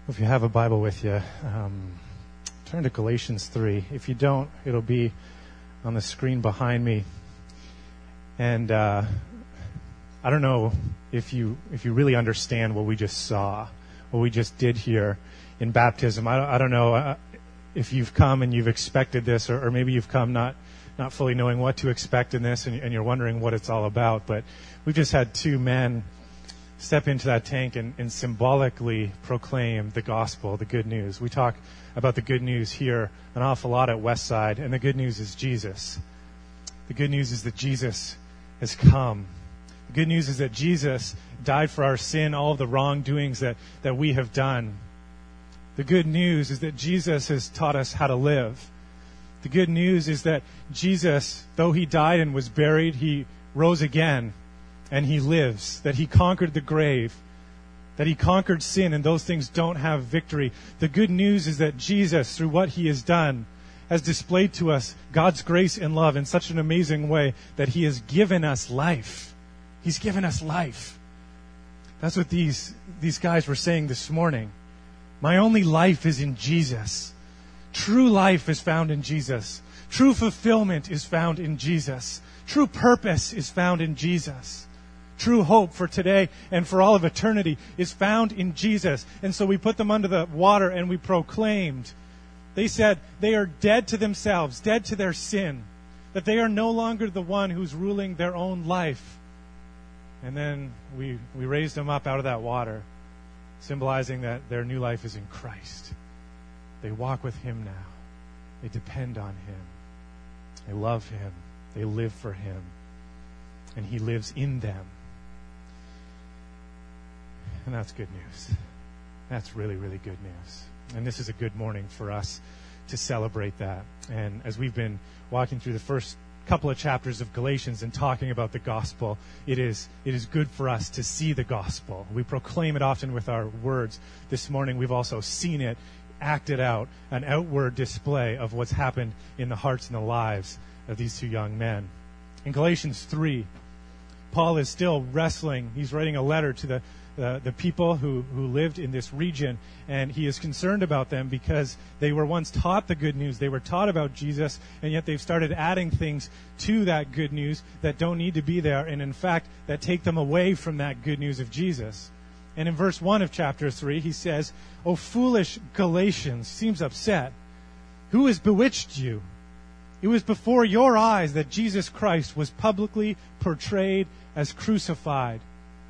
If you have a Bible with you, turn to Galatians 3. If you don't, it'll be on the screen behind me. And I don't know if you really understand what we just saw, what we just did here in baptism. I don't know if you've come and you've expected this, or maybe you've come not fully knowing what to expect in this, and you're wondering what it's all about. But we've just had two men step into that tank and symbolically proclaim the gospel, the good news. We talk about the good news here an awful lot at Westside, and the good news is Jesus. The good news is that Jesus has come. The good news is that Jesus died for our sin, all of the wrongdoings that we have done. The good news is that Jesus has taught us how to live. The good news is that Jesus, though he died and was buried, he rose again. And he lives, that he conquered the grave, that he conquered sin, and those things don't have victory. The good news is that Jesus, through what he has done, has displayed to us God's grace and love in such an amazing way that he has given us life. He's given us life. That's what these guys were saying this morning. My only life is in Jesus. True life is found in Jesus. True fulfillment is found in Jesus. True purpose is found in Jesus. True hope for today and for all of eternity is found in Jesus. And so we put them under the water and we proclaimed. They said they are dead to themselves, dead to their sin, that they are no longer the one who's ruling their own life. And then we raised them up out of that water, symbolizing that their new life is in Christ. They walk with him now. They depend on him. They love him. They live for him. And he lives in them. And that's good news. That's really, really good news. And this is a good morning for us to celebrate that. And as we've been walking through the first couple of chapters of Galatians and talking about the gospel, it is good for us to see the gospel. We proclaim it often with our words. This morning we've also seen it acted out, an outward display of what's happened in the hearts and the lives of these two young men. In Galatians 3, Paul is still wrestling. He's writing a letter to the people who lived in this region, and he is concerned about them because they were once taught the good news. They were taught about Jesus, and yet they've started adding things to that good news that don't need to be there, and in fact, that take them away from that good news of Jesus. And in verse 1 of chapter 3, he says, "O foolish Galatians," seems upset, "who has bewitched you? It was before your eyes that Jesus Christ was publicly portrayed as crucified."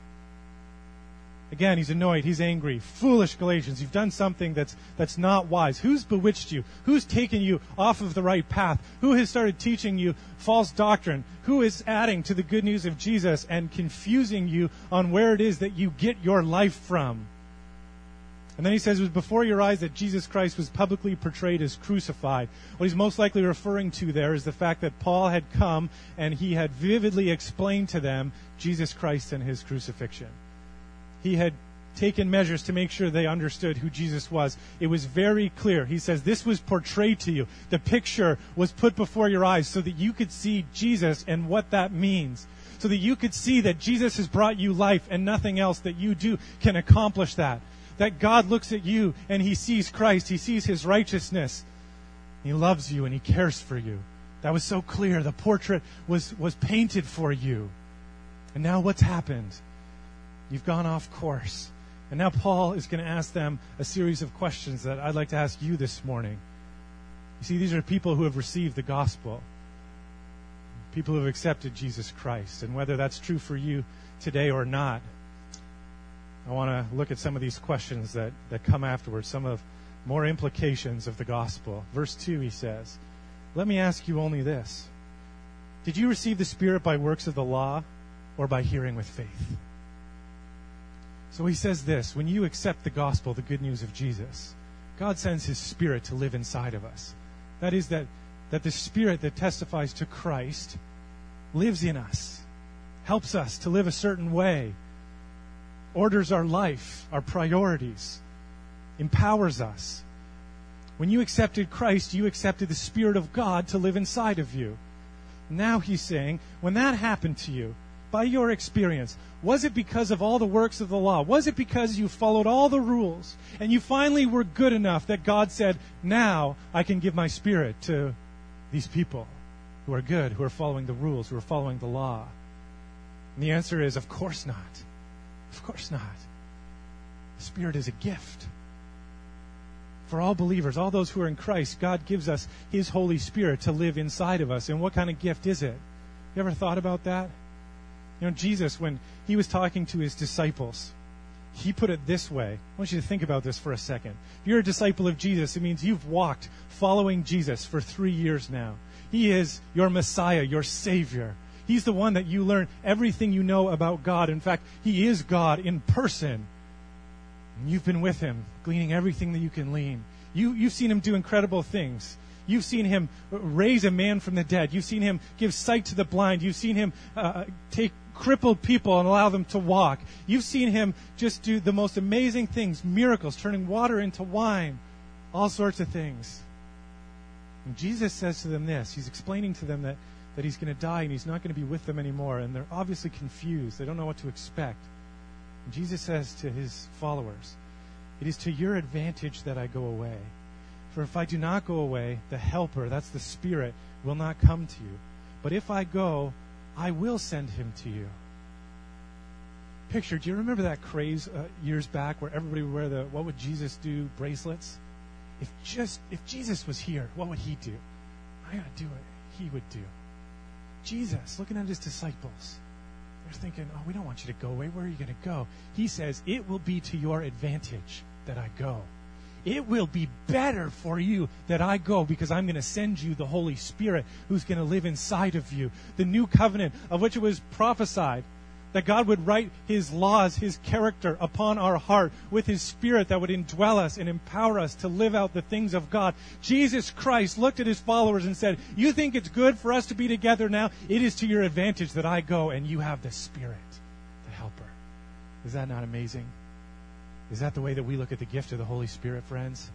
Again, he's annoyed. He's angry. Foolish Galatians, you've done something that's not wise. Who's bewitched you? Who's taken you off of the right path? Who has started teaching you false doctrine? Who is adding to the good news of Jesus and confusing you on where it is that you get your life from? And then he says, it was before your eyes that Jesus Christ was publicly portrayed as crucified. What he's most likely referring to there is the fact that Paul had come and he had vividly explained to them Jesus Christ and his crucifixion. He had taken measures to make sure they understood who Jesus was. It was very clear. He says, this was portrayed to you. The picture was put before your eyes so that you could see Jesus and what that means. So that you could see that Jesus has brought you life and nothing else that you do can accomplish that. That God looks at you and he sees Christ. He sees his righteousness. He loves you and he cares for you. That was so clear. The portrait was painted for you. And now what's happened? You've gone off course. And now Paul is going to ask them a series of questions that I'd like to ask you this morning. You see, these are people who have received the gospel. People who have accepted Jesus Christ. And whether that's true for you today or not, I want to look at some of these questions that come afterwards, some of more implications of the gospel. Verse 2, he says, "Let me ask you only this. Did you receive the Spirit by works of the law or by hearing with faith?" So he says this, when you accept the gospel, the good news of Jesus, God sends his Spirit to live inside of us. That is that the Spirit that testifies to Christ lives in us, helps us to live a certain way, orders our life, our priorities, empowers us. When you accepted Christ, you accepted the Spirit of God to live inside of you. Now he's saying, when that happened to you, by your experience? Was it because of all the works of the law? Was it because you followed all the rules and you finally were good enough that God said, now I can give my Spirit to these people who are good, who are following the rules, who are following the law? And the answer is, of course not. Of course not. The Spirit is a gift. For all believers, all those who are in Christ, God gives us His Holy Spirit to live inside of us. And what kind of gift is it? You ever thought about that? You know, Jesus, when He was talking to His disciples, He put it this way. I want you to think about this for a second. If you're a disciple of Jesus, it means you've walked following Jesus for 3 years now. He is your Messiah, your Savior. He's the one that you learn everything you know about God. In fact, He is God in person. And you've been with Him, gleaning everything that you can glean. You've seen Him do incredible things. You've seen Him raise a man from the dead. You've seen Him give sight to the blind. You've seen Him take crippled people and allow them to walk. You've seen Him just do the most amazing things, miracles, turning water into wine, all sorts of things. And Jesus says to them this. He's explaining to them that He's going to die and He's not going to be with them anymore. And they're obviously confused. They don't know what to expect. And Jesus says to His followers, it is to your advantage that I go away. For if I do not go away, the Helper, that's the Spirit, will not come to you. But if I go, I will send Him to you. Picture, do you remember that craze years back where everybody would wear the "What would Jesus do" bracelets? If Jesus was here, what would He do? I got to do what He would do. Jesus, looking at His disciples, they're thinking, oh, we don't want you to go away. Where are you going to go? He says, it will be to your advantage that I go. It will be better for you that I go because I'm going to send you the Holy Spirit who's going to live inside of you. The new covenant of which it was prophesied that God would write His laws, His character upon our heart with His Spirit that would indwell us and empower us to live out the things of God. Jesus Christ looked at His followers and said, you think it's good for us to be together now? It is to your advantage that I go and you have the Spirit, the Helper. Is that not amazing? Is that the way that we look at the gift of the Holy Spirit, friends?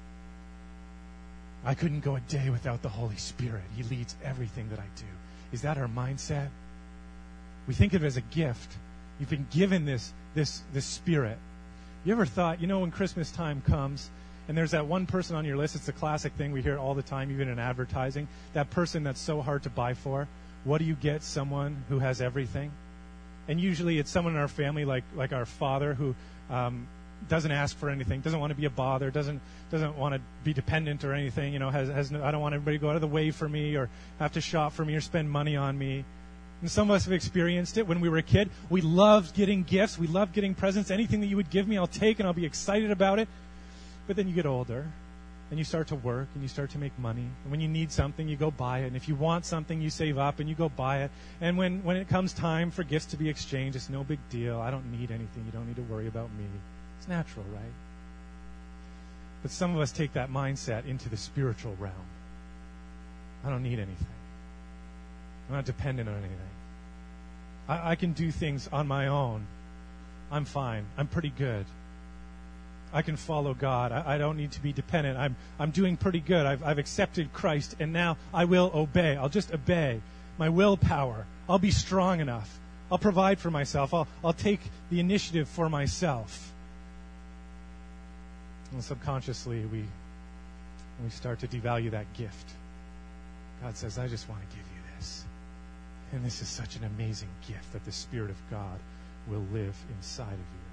I couldn't go a day without the Holy Spirit. He leads everything that I do. Is that our mindset? We think of it as a gift. You've been given this Spirit. You ever thought, when Christmas time comes and there's that one person on your list, it's the classic thing we hear all the time, even in advertising, that person that's so hard to buy for. What do you get? Someone who has everything. And usually it's someone in our family like our father who doesn't ask for anything, doesn't want to be a bother, doesn't want to be dependent or anything, I don't want everybody to go out of the way for me or have to shop for me or spend money on me. And some of us have experienced it when we were a kid. We loved getting gifts. We loved getting presents. Anything that you would give me, I'll take and I'll be excited about it. But then you get older and you start to work and you start to make money. And when you need something, you go buy it. And if you want something, you save up and you go buy it. And when it comes time for gifts to be exchanged, it's no big deal. I don't need anything. You don't need to worry about me. It's natural, right? But some of us take that mindset into the spiritual realm. I don't need anything. I'm not dependent on anything. I can do things on my own. I'm fine. I'm pretty good. I can follow God. I don't need to be dependent. I'm doing pretty good. I've accepted Christ, and now I will obey. I'll just obey. My willpower. I'll be strong enough. I'll provide for myself. I'll take the initiative for myself. And subconsciously, we start to devalue that gift. God says, I just want to give you this. And this is such an amazing gift that the Spirit of God will live inside of you.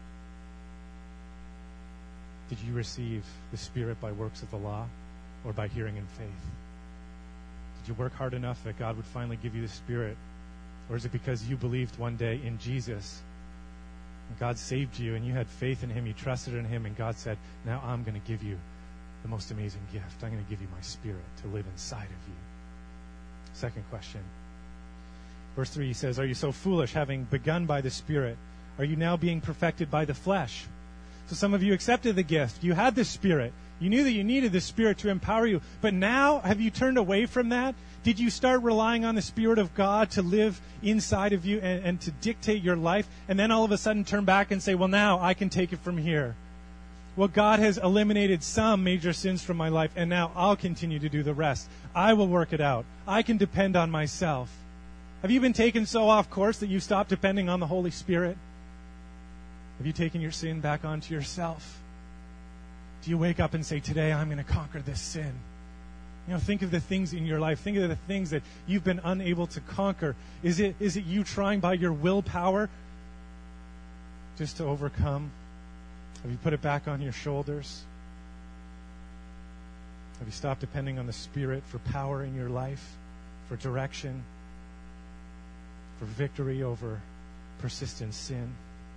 Did you receive the Spirit by works of the law or by hearing in faith? Did you work hard enough that God would finally give you the Spirit? Or is it because you believed one day in Jesus and God saved you and you had faith in Him, you trusted in Him, and God said, now I'm going to give you the most amazing gift. I'm going to give you my Spirit to live inside of you. Second question. Verse 3 says, are you so foolish, having begun by the Spirit? Are you now being perfected by the flesh? So some of you accepted the gift. You had the Spirit. You knew that you needed the Spirit to empower you. But now, have you turned away from that? Did you start relying on the Spirit of God to live inside of you and to dictate your life? And then all of a sudden turn back and say, well, now I can take it from here. Well, God has eliminated some major sins from my life, and now I'll continue to do the rest. I will work it out. I can depend on myself. Have you been taken so off course that you stopped depending on the Holy Spirit? Have you taken your sin back onto yourself? Do you wake up and say, today I'm going to conquer this sin? Think of the things in your life. Think of the things that you've been unable to conquer. Is it you trying by your willpower just to overcome? Have you put it back on your shoulders? Have you stopped depending on the Spirit for power in your life, for direction, for victory over persistent sin?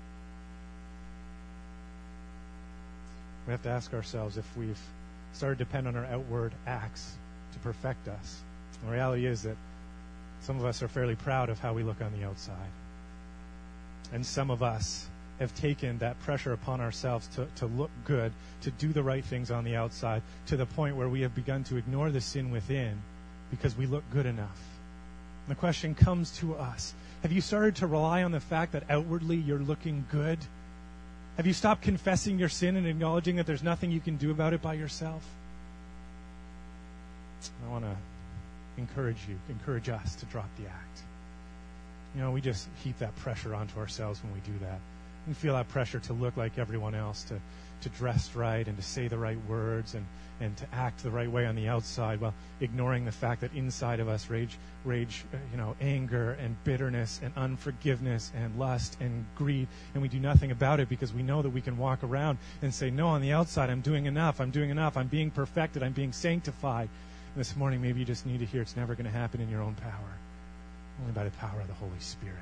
We have to ask ourselves if we've started to depend on our outward acts to perfect us. The reality is that some of us are fairly proud of how we look on the outside. And some of us have taken that pressure upon ourselves to look good, to do the right things on the outside, to the point where we have begun to ignore the sin within because we look good enough. And the question comes to us, have you started to rely on the fact that outwardly you're looking good? Have you stopped confessing your sin and acknowledging that there's nothing you can do about it by yourself? I want to encourage us to drop the act. We just heap that pressure onto ourselves when we do that. We feel that pressure to look like everyone else, to dress right and to say the right words and to act the right way on the outside, while ignoring the fact that inside of us rage, anger and bitterness and unforgiveness and lust and greed, and we do nothing about it because we know that we can walk around and say, no, on the outside I'm doing enough, I'm being perfected, I'm being sanctified. And this morning maybe you just need to hear it's never going to happen in your own power, only by the power of the Holy Spirit.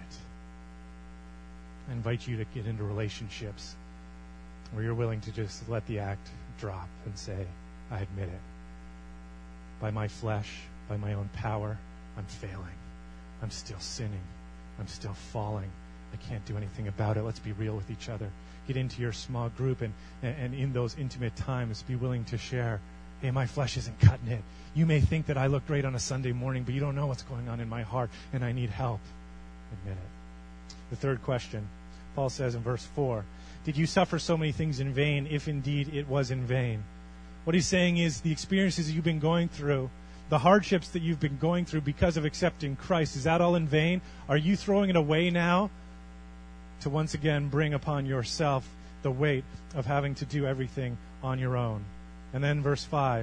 I invite you to get into relationships where you're willing to just let the act drop and say, I admit it. By my flesh, by my own power, I'm failing. I'm still sinning. I'm still falling. I can't do anything about it. Let's be real with each other. Get into your small group and in those intimate times, be willing to share, hey, my flesh isn't cutting it. You may think that I look great on a Sunday morning, but you don't know what's going on in my heart, and I need help. Admit it. The third question, Paul says in verse 4, did you suffer so many things in vain, if indeed it was in vain? What he's saying is the experiences you've been going through, the hardships that you've been going through because of accepting Christ, is that all in vain? Are you throwing it away now to once again bring upon yourself the weight of having to do everything on your own? And then the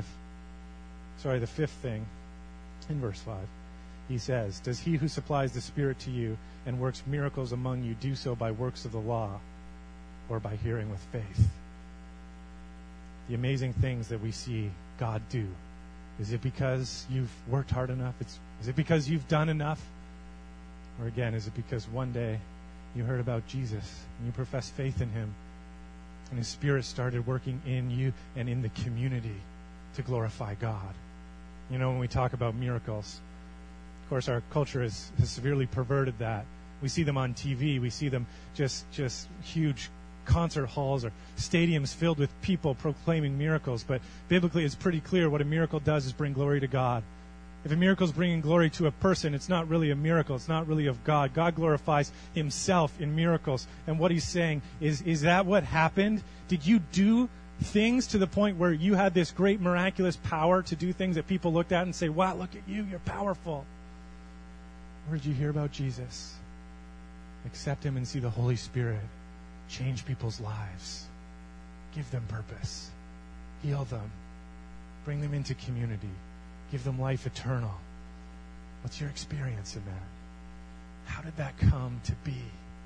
fifth thing, in verse 5, he says, does he who supplies the Spirit to you and works miracles among you do so by works of the law or by hearing with faith? The amazing things that we see God do. Is it because you've worked hard enough? Is it because you've done enough? Or again, is it because one day you heard about Jesus and you professed faith in him and his Spirit started working in you and in the community to glorify God? When we talk about miracles, of course, our culture has severely perverted that. We see them on TV. We see them just huge concert halls or stadiums filled with people proclaiming miracles. But biblically, it's pretty clear what a miracle does is bring glory to God. If a miracle is bringing glory to a person, it's not really a miracle. It's not really of God. God glorifies himself in miracles. And what he's saying is that what happened? Did you do things to the point where you had this great miraculous power to do things that people looked at and say, wow, look at you, you're powerful? Or did you hear about Jesus? Accept him and see the Holy Spirit change people's lives, give them purpose, heal them, bring them into community, give them life eternal. What's your experience in that? How did that come to be?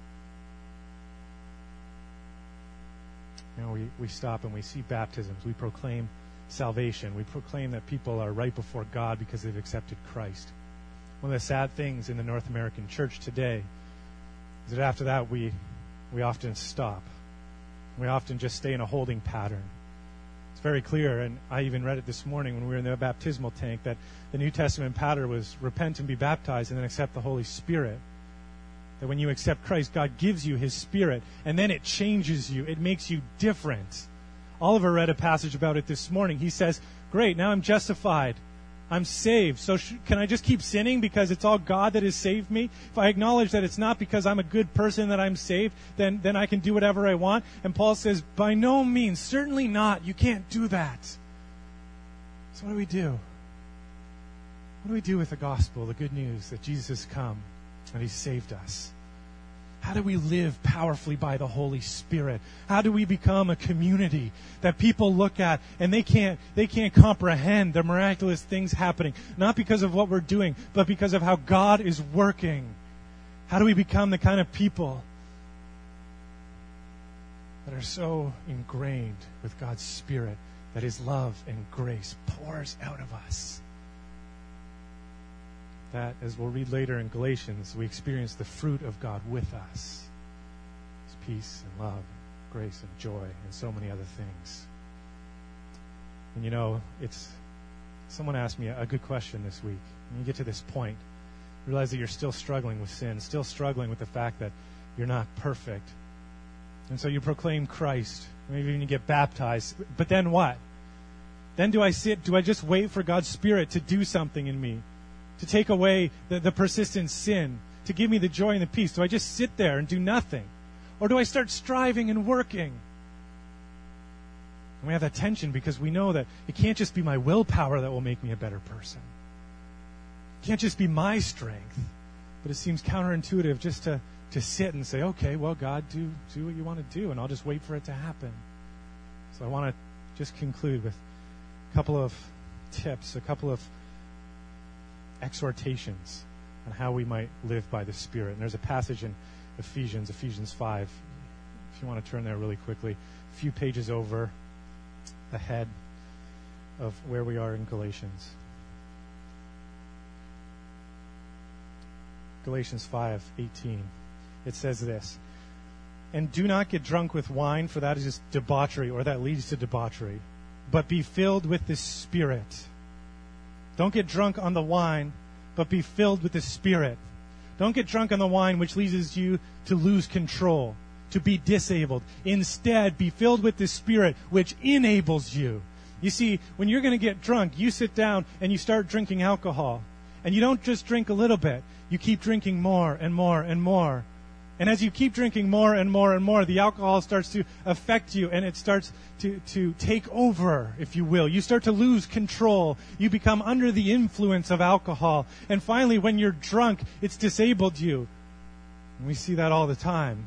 We stop and we see baptisms. We proclaim salvation. We proclaim that people are right before God because they've accepted Christ. One of the sad things in the North American church today is that after that we often stop. We often just stay in a holding pattern. It's very clear, and I even read it this morning when we were in the baptismal tank, that the New Testament pattern was repent and be baptized and then accept the Holy Spirit. That when you accept Christ, God gives you his Spirit, and then it changes you. It makes you different. Oliver read a passage about it this morning. He says, great, now I'm justified. I'm saved. So can I just keep sinning because it's all God that has saved me? If I acknowledge that it's not because I'm a good person that I'm saved, then I can do whatever I want. And Paul says, by no means, certainly not. You can't do that. So what do we do? What do we do with the gospel, the good news that Jesus has come that He saved us. How do we live powerfully by the Holy Spirit? How do we become a community that people look at and they can't comprehend the miraculous things happening, not because of what we're doing, but because of how God is working? How do we become the kind of people that are so ingrained with God's Spirit that His love and grace pours out of us? That, as we'll read later in Galatians, we experience the fruit of God with us. His peace and love, grace and joy, and so many other things. And you know, someone asked me a good question this week. When you get to this point, realize that you're still struggling with sin, still struggling with the fact that you're not perfect. And so you proclaim Christ, maybe even you get baptized. But then what? Then do I just wait for God's Spirit to do something in me? To take away the persistent sin, to give me the joy and the peace? Do I just sit there and do nothing? Or do I start striving and working? And we have that tension because we know that it can't just be my willpower that will make me a better person. It can't just be my strength. But it seems counterintuitive just to sit and say, okay, well, God, do what you want to do, and I'll just wait for it to happen. So I want to just conclude with a couple of tips, a couple of exhortations on how we might live by the Spirit. And there's a passage in Ephesians 5. If you want to turn there really quickly, a few pages over ahead of where we are in Galatians. Galatians 5:18. It says this: "And do not get drunk with wine, for that is just debauchery, or that leads to debauchery, but be filled with the Spirit." Don't get drunk on the wine, but be filled with the Spirit. Don't get drunk on the wine, which leads you to lose control, to be disabled. Instead, be filled with the Spirit, which enables you. You see, when you're going to get drunk, you sit down and you start drinking alcohol. And you don't just drink a little bit. You keep drinking more and more and more. And as you keep drinking more and more and more, the alcohol starts to affect you, and it starts to take over, if you will. You start to lose control. You become under the influence of alcohol. And finally, when you're drunk, it's disabled you. And we see that all the time.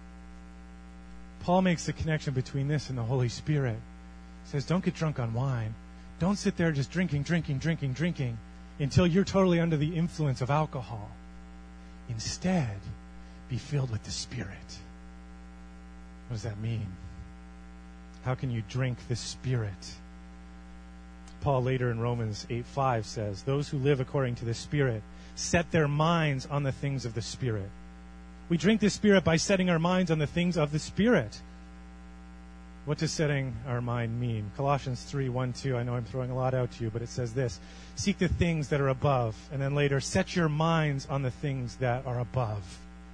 Paul makes the connection between this and the Holy Spirit. He says, don't get drunk on wine. Don't sit there just drinking until you're totally under the influence of alcohol. Instead, be filled with the Spirit. What does that mean? How can you drink the Spirit? Paul later in Romans 8:5 says, "Those who live according to the Spirit set their minds on the things of the Spirit." We drink the Spirit by setting our minds on the things of the Spirit. What does setting our mind mean? Colossians 3:1-2. I know I'm throwing a lot out to you, but it says this: "Seek the things that are above," and then later, "set your minds on the things that are above."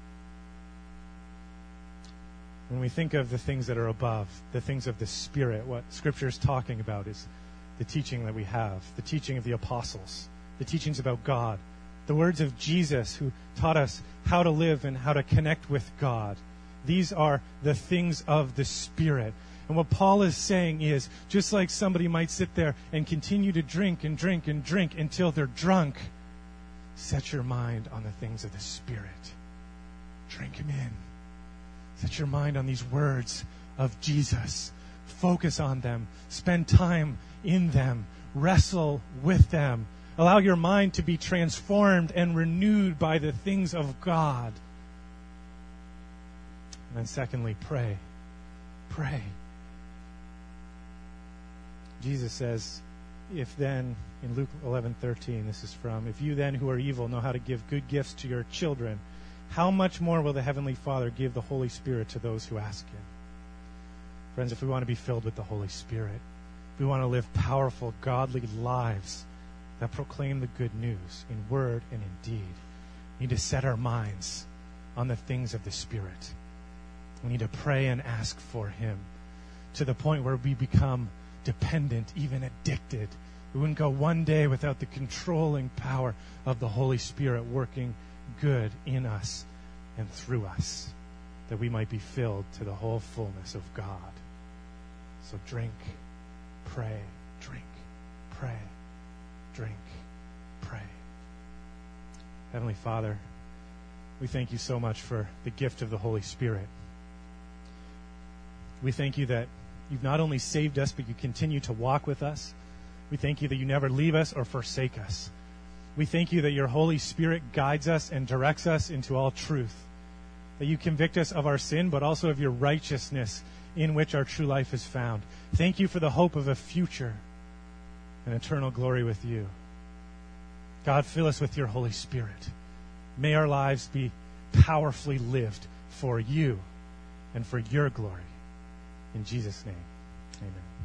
When we think of the things that are above, the things of the Spirit, what Scripture is talking about is the teaching that we have, the teaching of the apostles, the teachings about God, the words of Jesus who taught us how to live and how to connect with God. These are the things of the Spirit. And what Paul is saying is, just like somebody might sit there and continue to drink until they're drunk, set your mind on the things of the Spirit. Drink Him in. Set your mind on these words of Jesus. Focus on them. Spend time in them. Wrestle with them. Allow your mind to be transformed and renewed by the things of God. And then secondly, pray. Pray. Jesus says, if then, in Luke 11:13, this is from, "If you then who are evil know how to give good gifts to your children, how much more will the Heavenly Father give the Holy Spirit to those who ask Him?" Friends, if we want to be filled with the Holy Spirit, if we want to live powerful, godly lives that proclaim the good news in word and in deed, we need to set our minds on the things of the Spirit. We need to pray and ask for Him to the point where we become dependent, even addicted. We wouldn't go one day without the controlling power of the Holy Spirit working good in us and through us, that we might be filled to the whole fullness of God. So drink, pray, drink, pray, drink, pray. Heavenly Father, we thank you so much for the gift of the Holy Spirit. We thank you that you've not only saved us, but you continue to walk with us. We thank you that you never leave us or forsake us. We thank you that your Holy Spirit guides us and directs us into all truth, that you convict us of our sin, but also of your righteousness in which our true life is found. Thank you for the hope of a future and eternal glory with you. God, fill us with your Holy Spirit. May our lives be powerfully lived for you and for your glory. In Jesus' name, amen.